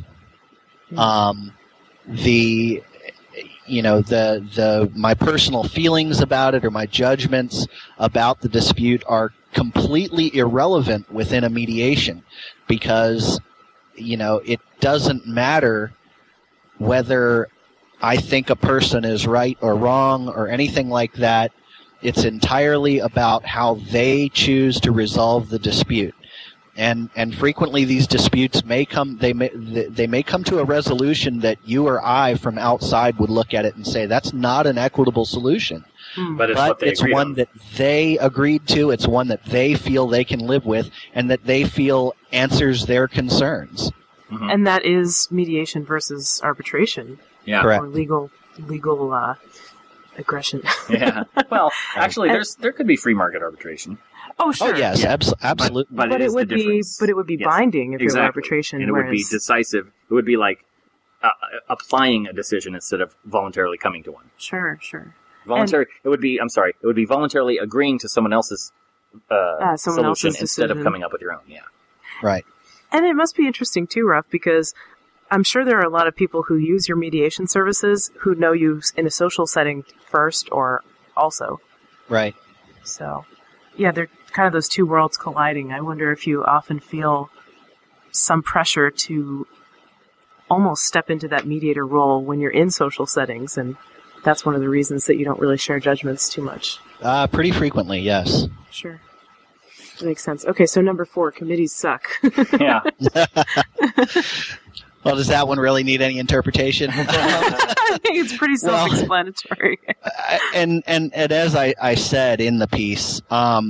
My personal feelings about it or my judgments about the dispute are completely irrelevant within a mediation, because it doesn't matter whether I think a person is right or wrong or anything like that. It's entirely about how they choose to resolve the dispute. And frequently these disputes may come to a resolution that you or I from outside would look at it and say that's not an equitable solution. But it's one that they agreed to, it's one that they feel they can live with, and that they feel answers their concerns. Mm-hmm. And that is mediation versus arbitration. Yeah. Correct. Or legal aggression. Yeah. Well, actually, there could be free market arbitration. Oh, sure. Oh, yes, Yeah. absolutely. But it would be Yes. binding if it were arbitration. And it would be decisive. It would be like applying a decision instead of voluntarily coming to one. Sure. It would be voluntarily agreeing to someone else's solution instead of coming up with your own. Yeah. Right. And it must be interesting too, Ruff, because I'm sure there are a lot of people who use your mediation services who know you in a social setting first or also. Right. So, yeah, they're kind of those two worlds colliding. I wonder if you often feel some pressure to almost step into that mediator role when you're in social settings, and that's one of the reasons that you don't really share judgments too much. Pretty frequently, yes. Sure. That makes sense. Okay, so number 4, committees suck. Yeah. Well, does that one really need any interpretation? I think it's pretty self-explanatory. And as I said in the piece,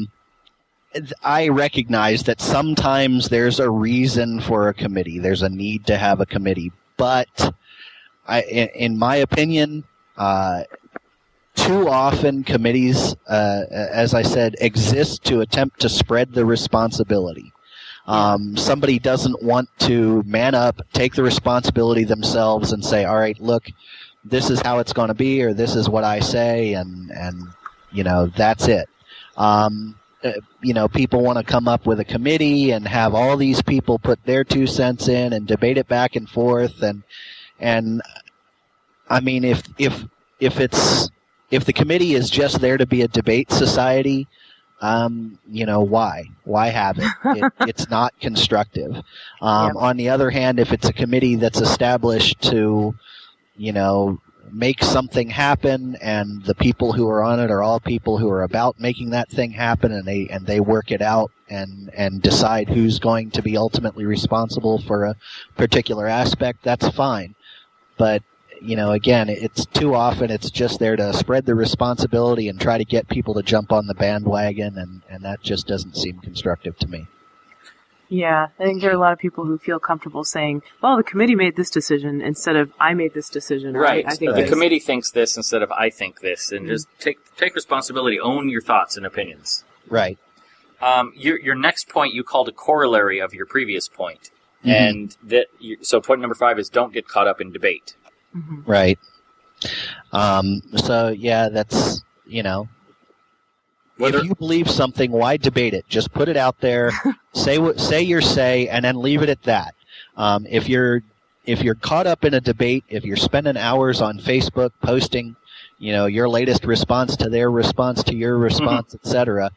I recognize that sometimes there's a reason for a committee. There's a need to have a committee. But in my opinion, too often committees, as I said, exist to attempt to spread the responsibility. Somebody doesn't want to man up, take the responsibility themselves and say, all right, look, this is how it's going to be, or this is what I say, and that's it. People want to come up with a committee and have all these people put their 2 cents in and debate it back and forth. And I mean, if the committee is just there to be a debate society, why? Why have it? It's not constructive. Yep. On the other hand, if it's a committee that's established to, make something happen, and the people who are on it are all people who are about making that thing happen, and they work it out and decide who's going to be ultimately responsible for a particular aspect, that's fine. But again, it's too often it's just there to spread the responsibility and try to get people to jump on the bandwagon, and that just doesn't seem constructive to me. Yeah, I think there are a lot of people who feel comfortable saying, well, the committee made this decision instead of I made this decision. Right. I think the committee thinks this instead of I think this, and just take responsibility, own your thoughts and opinions. Right. Your next point you called a corollary of your previous point. Mm-hmm. And so point number 5 is don't get caught up in debate. Mm-hmm. Right. So, yeah, that's, if you believe something, why debate it? Just put it out there, say your say, and then leave it at that. If you're caught up in a debate, if you're spending hours on Facebook posting, your latest response to their response to your response, etc.,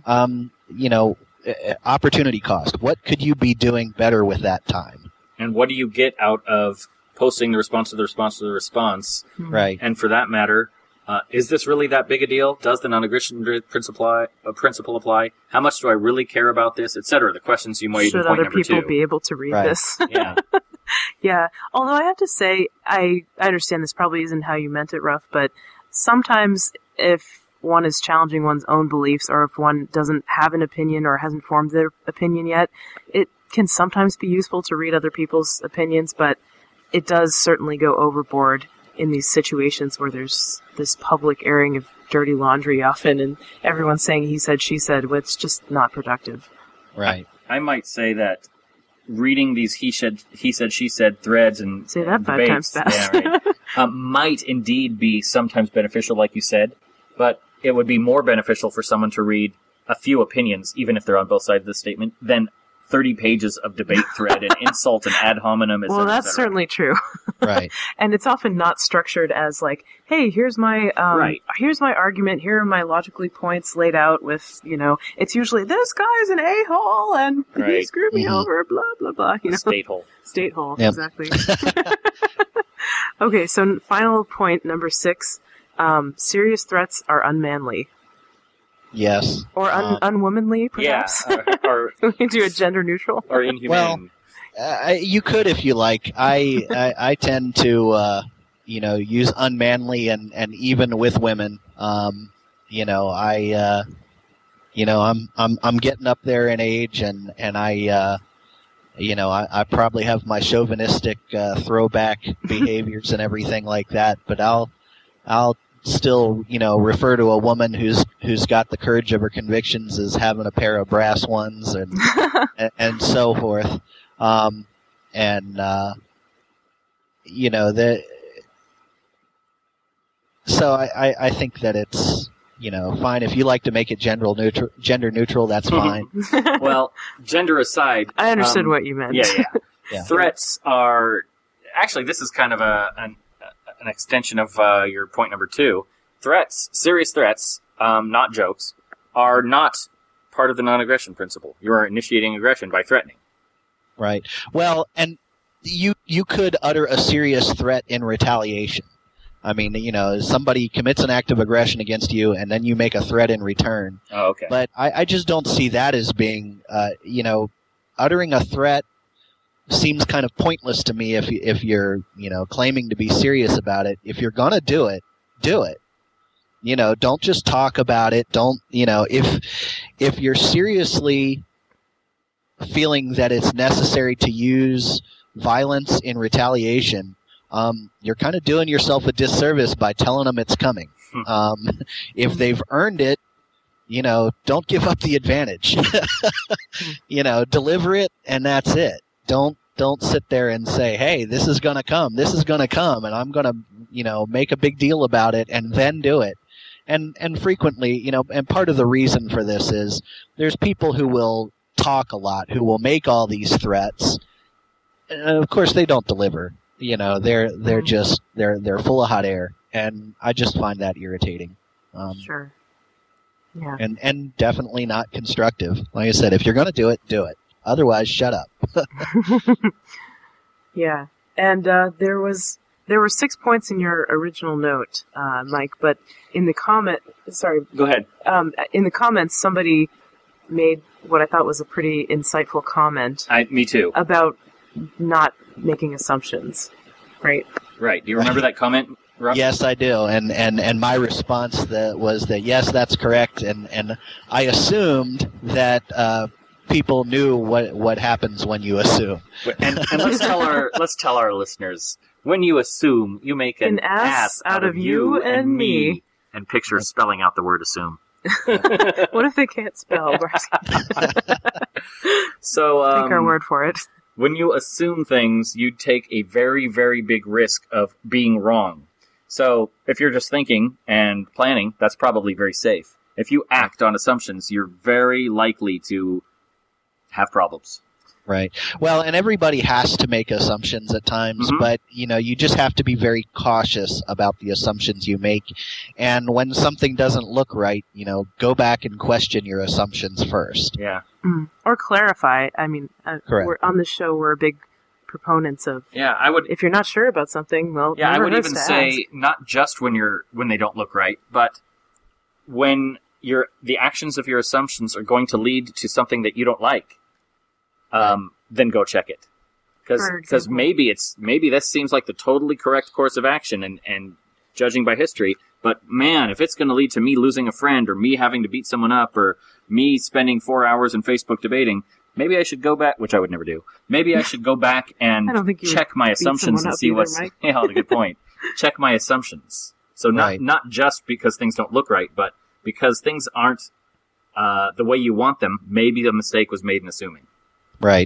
opportunity cost. What could you be doing better with that time? And what do you get out of posting the response to the response to the response? Right. And for that matter, is this really that big a deal? Does the non-aggression principle apply? How much do I really care about this, etc.? The questions you might even point number 2. Should other people be able to read this? Yeah. Yeah. Although I have to say, I understand this probably isn't how you meant it, Ruff, but sometimes if one is challenging one's own beliefs, or if one doesn't have an opinion or hasn't formed their opinion yet, it can sometimes be useful to read other people's opinions, but it does certainly go overboard in these situations where there's this public airing of dirty laundry often, and everyone's saying he said, she said, it's just not productive. Right. I might say that reading these he said, she said threads and say that 5 debates, times fast. yeah, right, might indeed be sometimes beneficial, like you said, but it would be more beneficial for someone to read a few opinions, even if they're on both sides of the statement, than 30 pages of debate thread and insult and ad hominem. Well, that's certainly true. Right. And it's often not structured as like, hey, here's my here's my argument, here are my logically points laid out with, it's usually this guy's an a-hole and he screwed me over, blah, blah, blah. State hole. State hole, yep. Exactly. Okay, so final point, number 6, serious threats are unmanly. Yes. Or unwomanly, Yeah, perhaps? or We can do a gender neutral. or inhumane. You could if you like. I tend to use unmanly and even with women. I'm getting up there in age, and I probably have my chauvinistic throwback behaviors and everything like that. But I'll still refer to a woman who's got the courage of her convictions as having a pair of brass ones and so forth. So I think that it's fine if you like to make it gender neutral. That's fine. Well, gender aside, I understood what you meant. Yeah. Threats are actually, this is kind of an extension of your point number 2. Threats, serious threats, not jokes, are not part of the non-aggression principle. You are initiating aggression by threatening. Right. Well, and you could utter a serious threat in retaliation. I mean, somebody commits an act of aggression against you, and then you make a threat in return. Oh, okay. But I just don't see that as being, uttering a threat seems kind of pointless to me if you're, claiming to be serious about it. If you're gonna do it, do it. Don't just talk about it. Don't, if you're seriously feeling that it's necessary to use violence in retaliation, you're kind of doing yourself a disservice by telling them it's coming. If they've earned it, don't give up the advantage. Deliver it, and that's it. Don't sit there and say, hey, this is going to come, and I'm going to, make a big deal about it, and then do it. And frequently, and part of the reason for this is there's people who will talk a lot, who will make all these threats, and of course they don't deliver. They're just they're full of hot air, and I just find that irritating. Sure. Yeah. And definitely not constructive. Like I said, if you're going to do it, do it. Otherwise, shut up. Yeah. And there were 6 points in your original note, Mike, but in the Go ahead. In the comments, somebody made what I thought was a pretty insightful comment. Me too. About not making assumptions, right? Right. Do you remember that comment, Rob? Yes, I do. And my response was that yes, that's correct. And I assumed that people knew what happens when you assume. And let's tell our listeners, when you assume, you make an ass out of you and me. And picture spelling out the word assume. What if they can't spell? So take our word for it. When you assume things, you take a very, very big risk of being wrong. So if you're just thinking and planning, that's probably very safe. If you act on assumptions, you're very likely to have problems. Right. Well, and everybody has to make assumptions at times, but, you just have to be very cautious about the assumptions you make. And when something doesn't look right, go back and question your assumptions first. Yeah. Or clarify. I mean, Correct. On the show, we're big proponents of. Yeah, I would. If you're not sure about something, well, yeah, I would even ask. say not just when they don't look right, but when the actions of your assumptions are going to lead to something that you don't like. Then go check it, because maybe this seems like the totally correct course of action, and judging by history. But man, if it's going to lead to me losing a friend, or me having to beat someone up, or me spending 4 hours in Facebook debating, maybe I should go back, which I would never do. Maybe I should go back and check my assumptions and see what's. Yeah, that's a good point. Check my assumptions. So not just because things don't look right, but because things aren't the way you want them. Maybe the mistake was made in assuming. Right.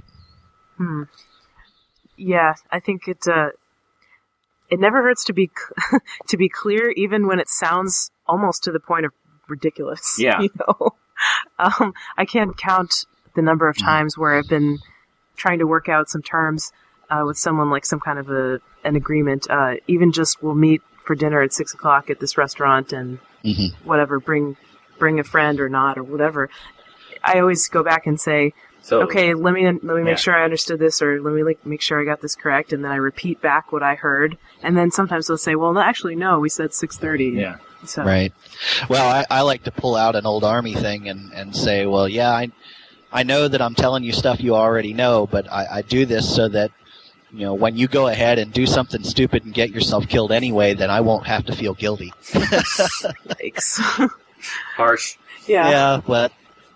Yeah, I think it never hurts to be to be clear, even when it sounds almost to the point of ridiculous. Yeah. I can't count the number of times where I've been trying to work out some terms with someone, like some kind of an agreement. Even just we'll meet for dinner at 6:00 at this restaurant, and whatever, bring a friend or not or whatever. I always go back and say, okay, let me make sure I understood this, or let me make sure I got this correct, and then I repeat back what I heard. And then sometimes they'll say, well, actually, no, we said 6:30. Yeah. So. Right. Well, I like to pull out an old Army thing and say, well, yeah, I know that I'm telling you stuff you already know, but I do this so that, when you go ahead and do something stupid and get yourself killed anyway, then I won't have to feel guilty. Yikes. Harsh. Yeah. Yeah, but...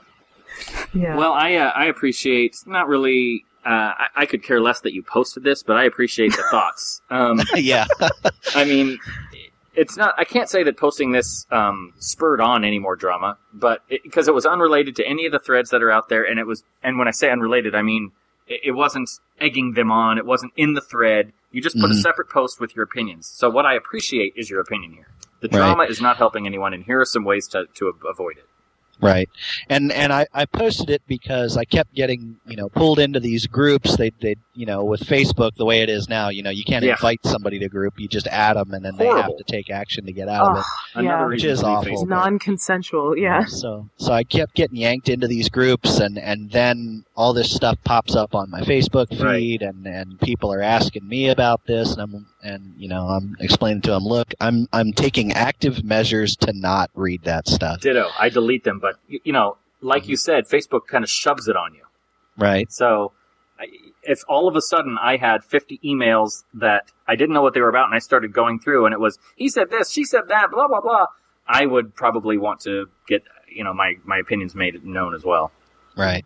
Yeah. Well, I appreciate, not really, I could care less that you posted this, but I appreciate the thoughts. Yeah. I mean, it's not, I can't say that posting this spurred on any more drama, but because it was unrelated to any of the threads that are out there, and when I say unrelated, I mean, it wasn't egging them on, it wasn't in the thread, you just put a separate post with your opinions. So what I appreciate is your opinion here. The drama is not helping anyone, and here are some ways to avoid it. Right. And I posted it because I kept getting, pulled into these groups. They with Facebook, the way it is now, you can't invite somebody to a group. You just add them, and then they have to take action to get out of it. Yeah. Which is awful. It's non-consensual, yeah. So I kept getting yanked into these groups, and then all this stuff pops up on my Facebook feed, and people are asking me about this, and I'm explaining to them, look, I'm taking active measures to not read that stuff. Ditto. I delete them, but like you said, Facebook kind of shoves it on you. Right. So if all of a sudden I had 50 emails that I didn't know what they were about, and I started going through, and it was, he said this, she said that, blah, blah, blah, I would probably want to get, my opinions made known as well. Right.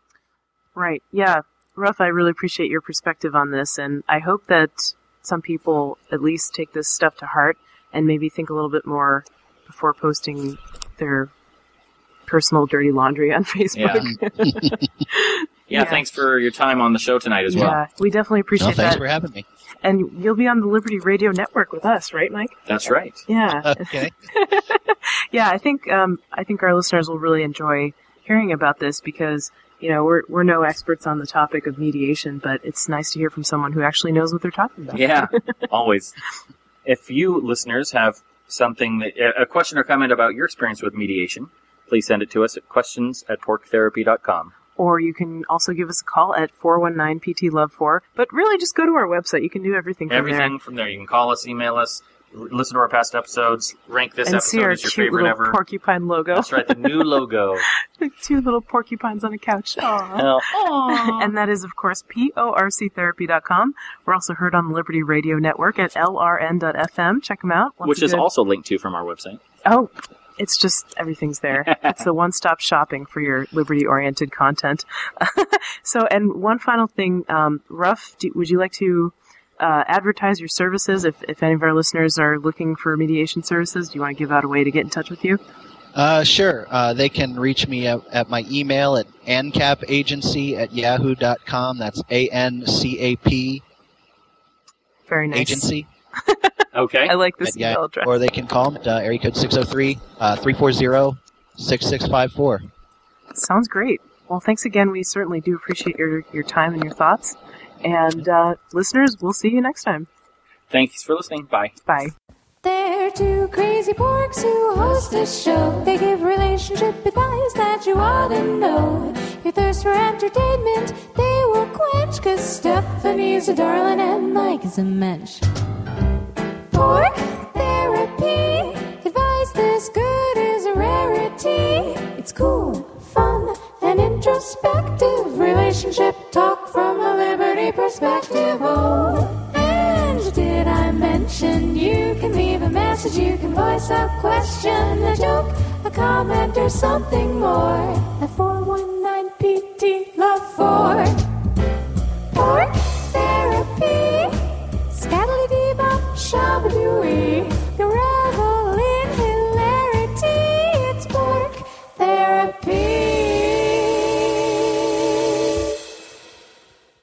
Right. Yeah. Ruff, I really appreciate your perspective on this, and I hope that some people at least take this stuff to heart and maybe think a little bit more before posting their personal dirty laundry on Facebook. Yeah, thanks for your time on the show tonight as well. Yeah, we definitely appreciate that. Thanks for having me. And you'll be on the Liberty Radio Network with us, right, Mike? That's right. Yeah. Okay. Yeah, I think our listeners will really enjoy hearing about this because, we're no experts on the topic of mediation, but it's nice to hear from someone who actually knows what they're talking about. Yeah, always. If you listeners have a question or comment about your experience with mediation, please send it to us at questions@porktherapy.com. Or you can also give us a call at 419-PT-LOVE4. But really, just go to our website. You can do everything from there. Everything from there. You can call us, email us, listen to our past episodes, rank this episode as your favorite ever. And see our cute little porcupine logo. That's right, the new logo. The 2 little porcupines on a couch. Aww. And that is, of course, porctherapy.com. We're also heard on the Liberty Radio Network at lrn.fm. Check them out. Which is also linked to from our website. Oh, it's just, everything's there. It's the one-stop shopping for your Liberty-oriented content. So, and one final thing, Ruff, would you like to advertise your services if any of our listeners are looking for mediation services? Do you want to give out a way to get in touch with you? Sure. They can reach me at my email at ancapagency@yahoo.com. That's ANCAP. Very nice. Agency. Okay. I like this email address. Or they can call me at area code 603-340-6654. Sounds great. Well, thanks again. We certainly do appreciate your time and your thoughts. And listeners, we'll see you next time. Thanks for listening. Bye. Bye. They're 2 crazy porks who host a show. They give relationship advice that you ought to know. Your thirst for entertainment, they will quench, 'cause Stephanie's a darling and Mike is a mensch. Pork therapy, advice this good is a rarity. It's cool, fun, and introspective. Relationship talk from a Liberty perspective. Oh, and did I mention you can leave a message, you can voice a question, a joke, a comment, or something more at 419-PT-LOVE4.